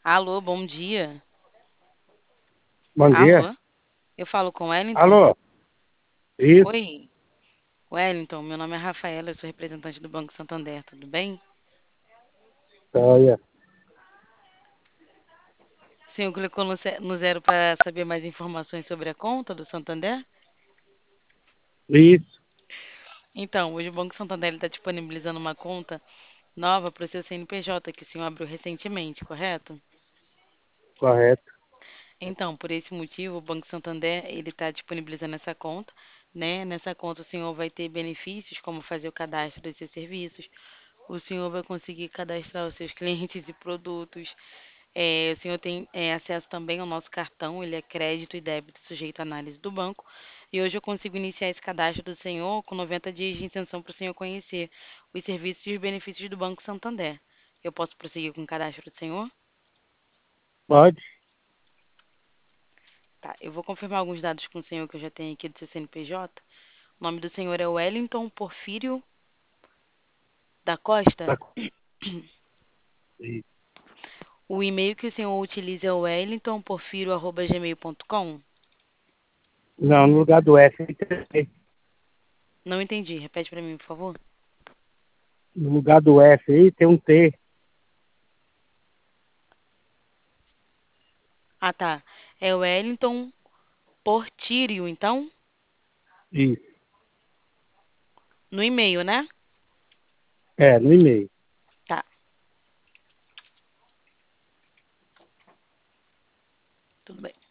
Alô, bom dia. Bom dia. Alô, eu falo com Wellington? Alô? Isso, Oi, Wellington, meu nome é Rafaela, eu sou representante do Banco Santander, tudo bem? olha, O senhor clicou no zero para saber mais informações sobre a conta do Santander? isso, Então, hoje o Banco Santander está disponibilizando uma conta nova para o seu CNPJ, que o senhor abriu recentemente, correto? correto. Então, por esse motivo, o Banco Santander ele está disponibilizando essa conta, né? Nessa conta o senhor vai ter benefícios como fazer o cadastro dos seus serviços, o senhor vai conseguir cadastrar os seus clientes e produtos. O senhor tem acesso também ao nosso cartão, ele é crédito e débito sujeito à análise do banco. E hoje eu consigo iniciar esse cadastro do senhor com 90 dias de isenção para o senhor conhecer os serviços e os benefícios do Banco Santander. Eu posso prosseguir com o cadastro do senhor? Pode? Tá, eu vou confirmar alguns dados com o senhor que eu já tenho aqui do seu CNPJ. O nome do senhor é Wellington Porfírio da Costa. Tá. Isso. O e-mail que o senhor utiliza é o wellingtonporfirio@gmail.com? Não, no lugar do F tem T. Não entendi. Repete para mim, por favor. No lugar do F aí tem um T. Ah, tá. É o Wellington Portírio, então? Isso. No e-mail, né? É, no e-mail. Tá, tudo bem.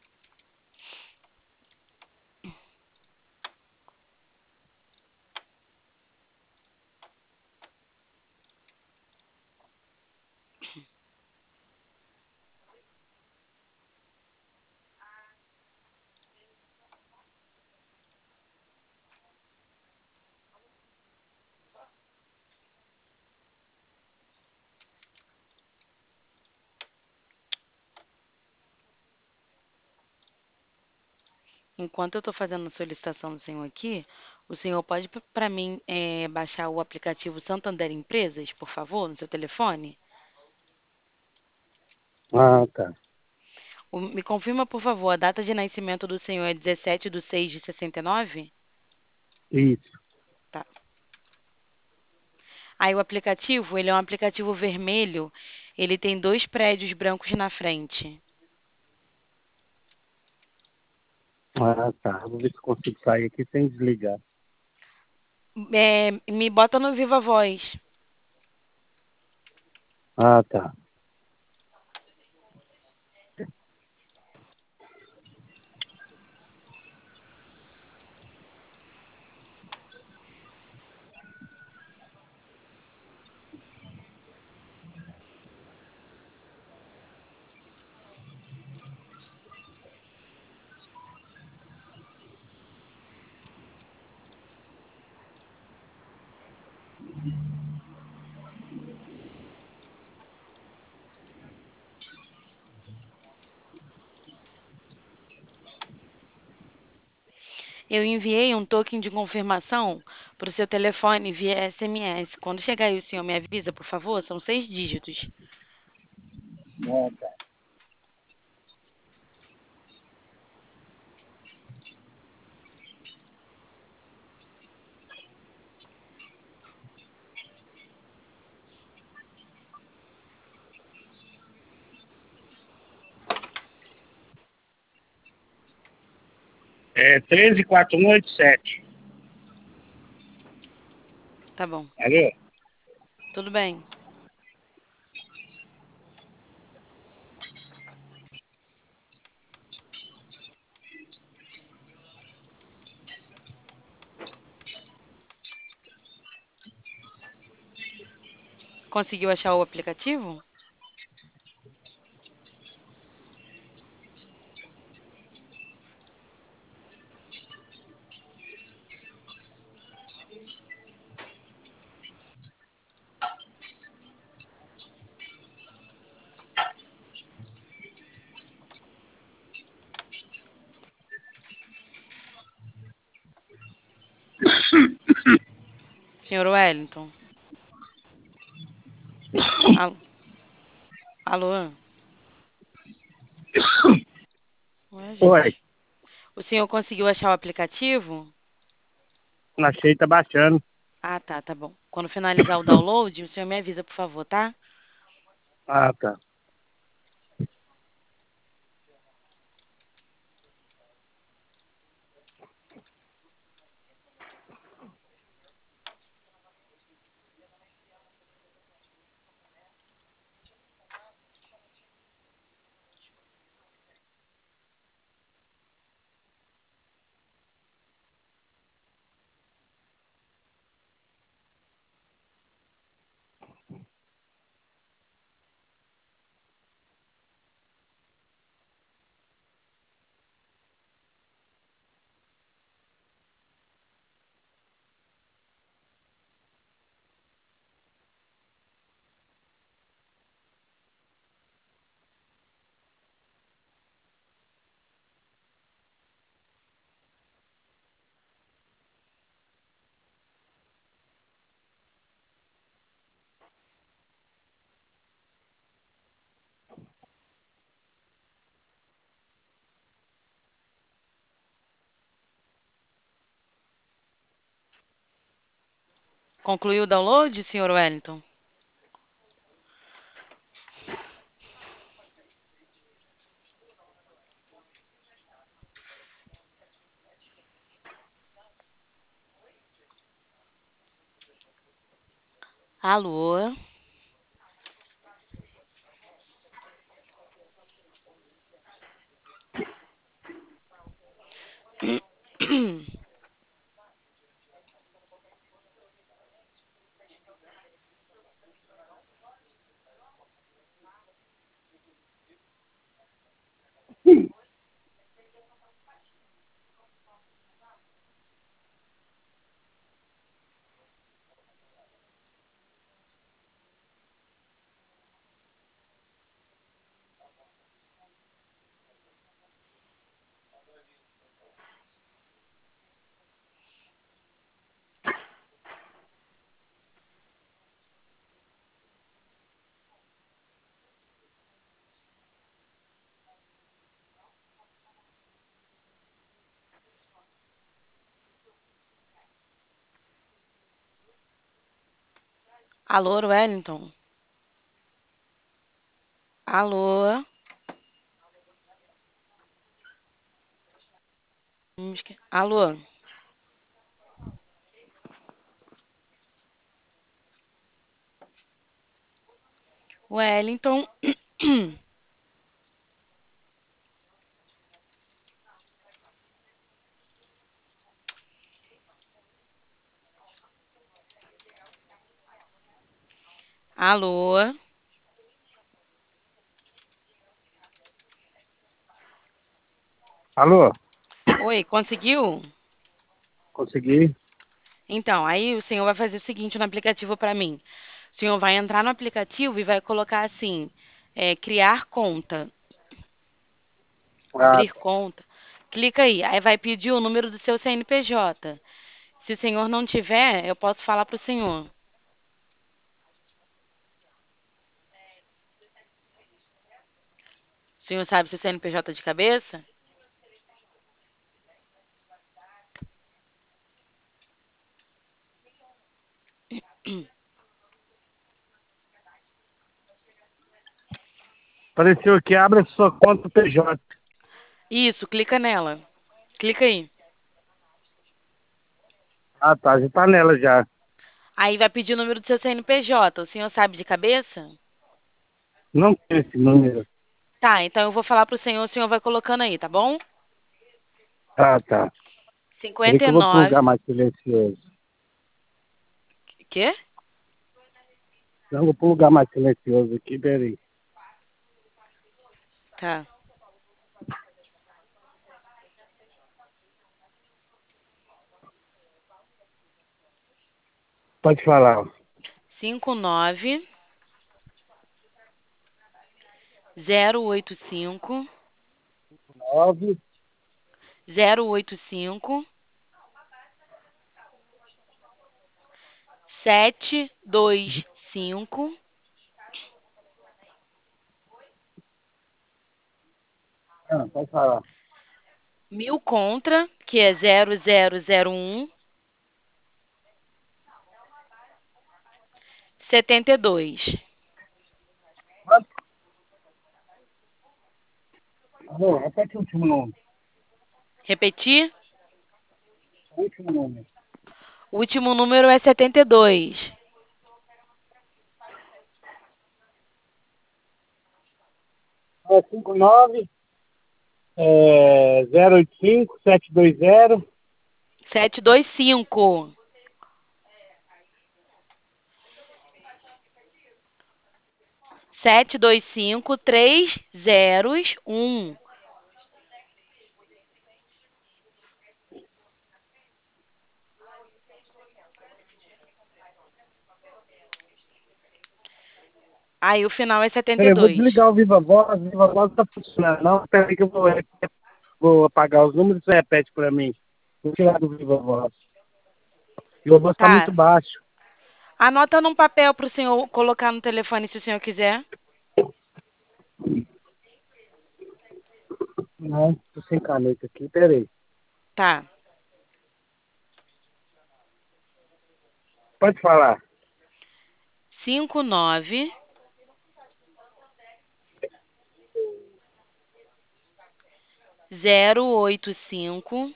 Enquanto eu estou fazendo a solicitação do senhor aqui, o senhor pode para mim baixar o aplicativo Santander Empresas, por favor, no seu telefone? Ah, tá. Me confirma, por favor, a data de nascimento do senhor é 17/6/69? Isso. Tá. Aí o aplicativo, ele é um aplicativo vermelho, ele tem dois prédios brancos na frente. Ah, tá. Vou ver se consigo sair aqui sem desligar. Me bota no Viva Voz. Ah, tá. Eu enviei um token de confirmação para o seu telefone via SMS. Quando chegar aí, o senhor me avisa, por favor? São 6 dígitos. Ah, tá. É 134187. Tá bom. Alô? Tudo bem. Conseguiu achar o aplicativo? Senhor Wellington? Alô? Alô? Ué, Oi, gente. O senhor conseguiu achar o aplicativo? achei, tá baixando. Ah, tá, tá bom. Quando finalizar o download, o senhor me avisa, por favor, tá? Ah, tá. Concluiu o download, senhor Wellington? Alô? Alô, Wellington? Alô? Alô? Wellington? Alô? Alô? Oi, conseguiu? Consegui? Então, aí o senhor vai fazer o seguinte no aplicativo para mim. O senhor vai entrar no aplicativo e vai colocar assim, criar conta, Ah, abrir conta. Clica aí, aí vai pedir o número do seu CNPJ. Se o senhor não tiver, eu posso falar para o senhor. O senhor sabe seu CNPJ de cabeça? apareceu aqui, abre a sua conta PJ. Isso, clica nela. Clica aí. Ah, tá, já tá nela já. Aí vai pedir o número do seu CNPJ. O senhor sabe de cabeça? Não tem esse número. Tá, então eu vou falar pro senhor, o senhor vai colocando aí, tá bom? Ah, tá. Peraí Cinquenta que e eu vou pro nove. lugar mais silencioso. Quê? Não, vou pro lugar mais silencioso aqui, peraí. Tá. Pode falar. 59 085 9, 085 725 Ah, pode falar. 1000 contra, que é 0001 72. Quanto? Alô, repete o último nome. Repetir? O último nome. O último número é 72. É 59 085 720 725. 725 3 zeros 1. Aí o final é Peraí, eu vou 72. desligar o o Viva Voz não tá funcionando. Não, peraí que eu vou apagar os números e você repete pra mim. Vou tirar do Viva Voz. O Viva Voz tá muito Tá. baixo. Anota num papel para o senhor colocar no telefone se o senhor quiser. Não, tô sem caneta aqui, peraí. Tá. Pode falar. 59 085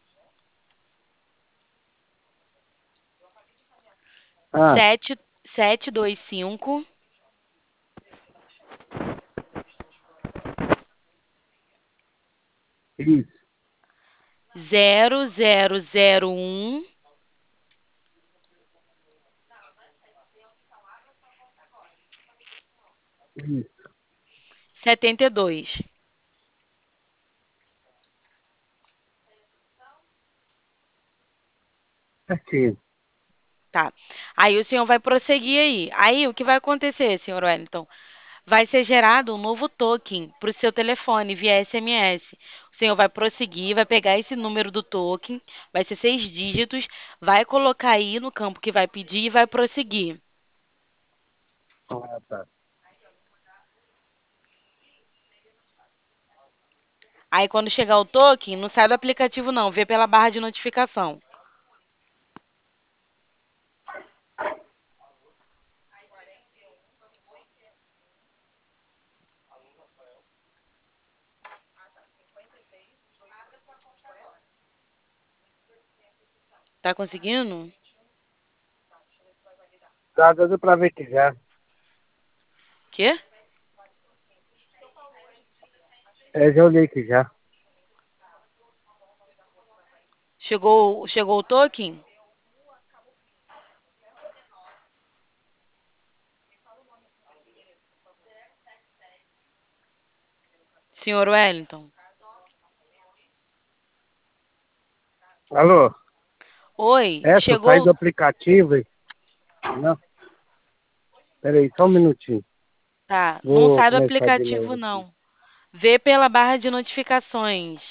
Ah, 725 isso, 0001 isso. 72. Certinho. Tá. Aí o senhor vai prosseguir aí. Aí o que vai acontecer, senhor Wellington? Vai ser gerado um novo token para o seu telefone via SMS. O senhor vai prosseguir, vai pegar esse número do token, vai ser 6 dígitos, vai colocar aí no campo que vai pedir e vai prosseguir. Ah, tá. Aí quando chegar o token, não sai do aplicativo não, vê pela barra de notificação. Tá conseguindo? Tá dando pra ver que já. Quê? Já olhei que já. Chegou o token? Senhor Wellington. Alô? Oi, Essa, eu saí chegou. do aplicativo e... Não, peraí, só um minutinho. Tá, não Vou sai do começar de aplicativo novo aqui. não. Vê pela barra de notificações.